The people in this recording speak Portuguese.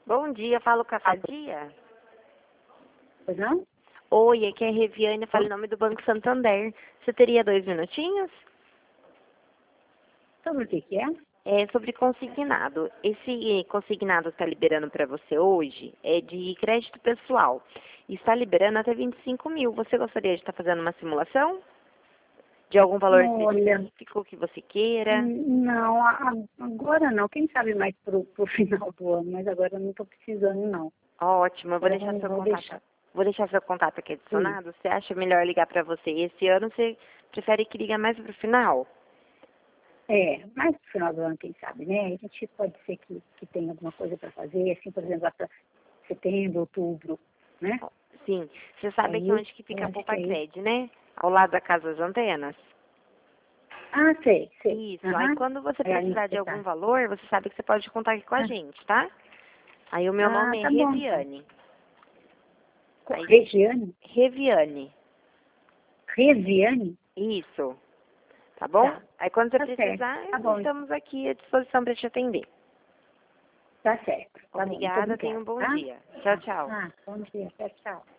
Bom dia, falo com a Sadia? Pois não? Oi, aqui é a Reviane, falo em nome do Banco Santander. Você teria 2 minutinhos? Sobre o que é? É sobre consignado. Esse consignado que está liberando para você hoje é de crédito pessoal. E está liberando até 25 mil. Você gostaria de estar fazendo uma simulação? De algum valor Olha, específico que você queira? não, agora não. Quem sabe mais pro final do ano, mas agora eu não estou precisando, não. Ótimo, eu vou Agora deixar seu vou contato. deixar. Vou deixar seu contato aqui Sim. adicionado. Você acha melhor ligar para você esse ano? Você prefere que ligue mais para o final? Mais pro final do ano, quem sabe, né? A gente pode ser que tenha alguma coisa para fazer, assim, por exemplo, lá para setembro, outubro, né? Sim. Você sabe aqui Aí, onde que eu fica a acho que Poupa aí... Cred, né? Ao lado da Casa das Antenas? Ah, sei. Isso. Aí Aham. quando você É ali precisar que de você algum tá. valor, você sabe que você pode contar aqui com a gente, tá? Aí o meu nome é Tá bom, então. Reviane. Aí, Regiane? Reviane. Reviane? Isso. Tá bom? Tá. Aí quando você Tá certo. precisar, Tá bom, estamos aqui à disposição para te atender. tá certo. Tá bom, muito Obrigada, tenha obrigada, um bom tá? dia. Tchau, tchau. Bom dia, tchau.